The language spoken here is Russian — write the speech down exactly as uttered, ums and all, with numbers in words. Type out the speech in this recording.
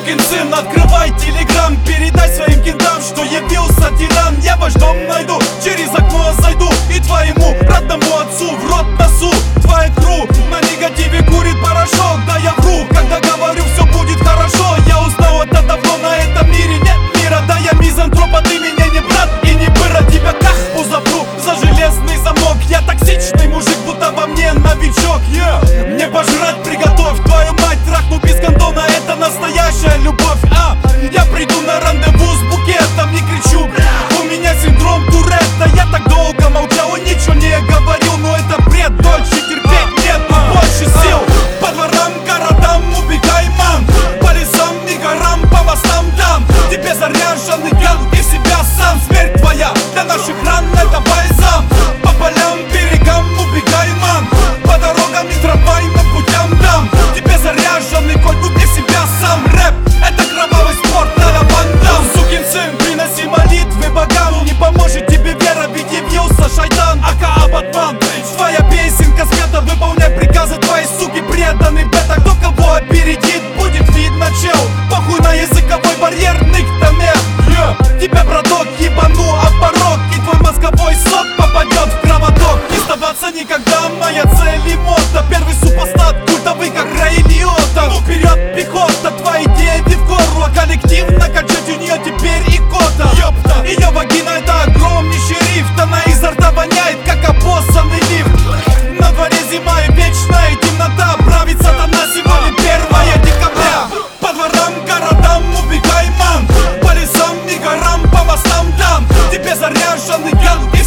Сукин сын, открывай телеграм, передай своим кентам, что явился тиран. Я ваш дом найду, через окно зайду и твоему родному отцу в рот носу. Твоя кру на негативе курит порошок. Да я вру, когда говорю, все будет хорошо. Я узнал это давно, на этом мире нет мира. Да я мизантроп, а ты меня не брат и не быра. Тебя каху запру за железный замок. Я токсичный мужик, будто во мне новичок. yeah. Мне пожрать приготовь, твою мать трахну без кондона. Это настоящая любовь. а Я приду на рандеву с букетом, не кричу, у меня синдром Туретта. Я так долго молчал и ничего не говорил, но это бред, дольше терпеть нет, больше сил. По дворам, городам убегай, мам, по лесам и горам, по мостам там. Тебе заряженный ган и себя сам. Смерть твоя для наших ран — это бальзам. По полям, берегам убегай, мам, по дорогам и трамвайным путям дам. Тебе заряженный конь, убей себя сам. Рэп — это кровавый спорт, на бандам. Сукин сын, приноси молитвы богам. Не поможет тебе вера, ведь явился шайтан, ака Батман. Твоя песенка спета, выполняй приказы твоей суки преданный бета. Кто кого опередит, будет видно, чел. Похуй на языковой барьер, ныктомер. yeah. Тебя, браток, ебану об порог, и твой мозговой сок попадет в кровоток. Не сдаваться никогда, моя цель и мото. Первый супостат, культовый, как Рэй Лиотта. Ну вперед, пехота, твои дети в горло. Коллективно качать у нее теперь икота. Ёпта, ее вагина — это огромнейший рифт. Она изо рта воняет, как обоссанный лифт. На дворе зима и вечная темнота. Правит сатана, сегодня первое декабря. По дворам, городам убегай, мам, по лесам и горам, по мостам там. Тебе заряженный ган и